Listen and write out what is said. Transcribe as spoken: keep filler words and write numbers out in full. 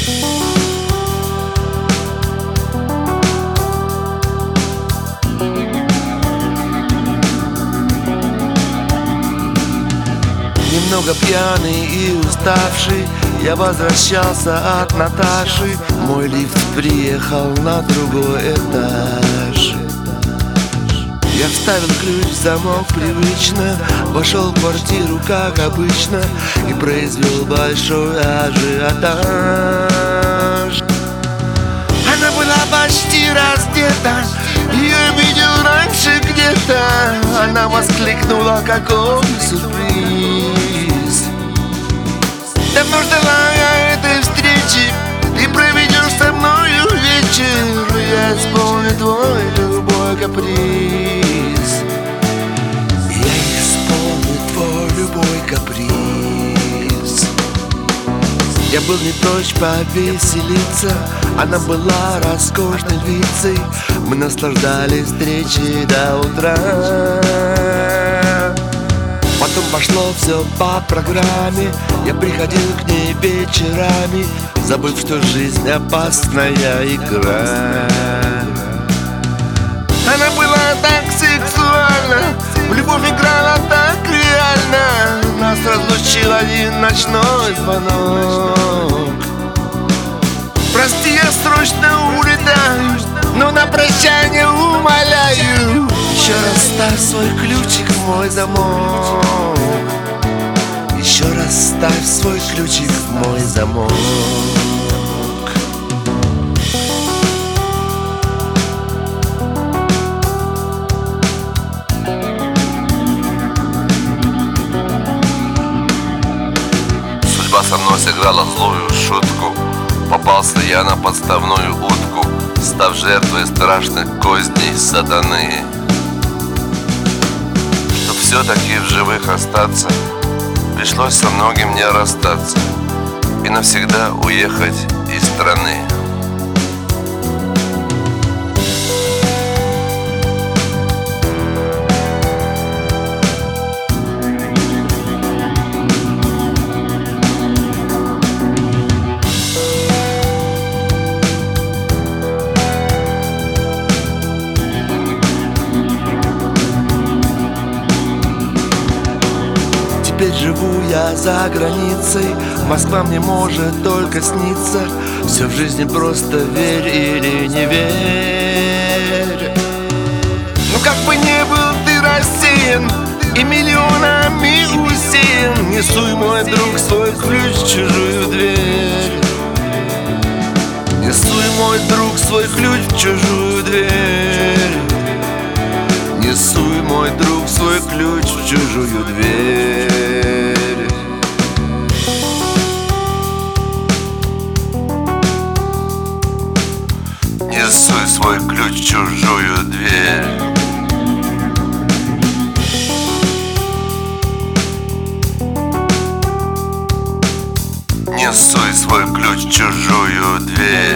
Немного пьяный и уставший, я возвращался от Наташи. Мой лифт приехал на другой этаж. Я вставил ключ в замок привычно, вошел в квартиру, как обычно, и произвел большой ажиотаж. Она была почти раздета, ее видел раньше где-то. Она воскликнула: какой сюрприз! Давно ждала я этой встречи, ты проведешь со мною вечер, я исполню твой любой каприз. Я исполню твой любой каприз. Я был не прочь повеселиться, она была роскошной львицей. Мы наслаждались встречей до утра. Потом пошло все по программе, я приходил к ней вечерами, забыв, что жизнь опасная игра. Она была так сексуальна, в любовь играла так реально. Нас разлучил один ночной звонок. Прости, я срочно улетаю, но на прощание умоляю, еще раз ставь свой ключик в мой замок. Еще раз ставь свой ключик в мой замок. Судьба со мной сыграла злую шутку. Попался я на подставную утку, став жертвой страшных козней сатаны. Чтоб все-таки в живых остаться, пришлось со многим мне расстаться и навсегда уехать из страны. Теперь живу я за границей, Москва мне может только сниться. Все в жизни просто верь или не верь. Ну как бы не был ты рассеян и миллионами усеян, не суй, мой друг, свой ключ в чужую дверь. Не суй, мой друг, свой ключ в чужую дверь. Не суй, мой друг, свой ключ в чужую дверь. Не суй свой ключ в чужую дверь. Не суй свой ключ в чужую дверь.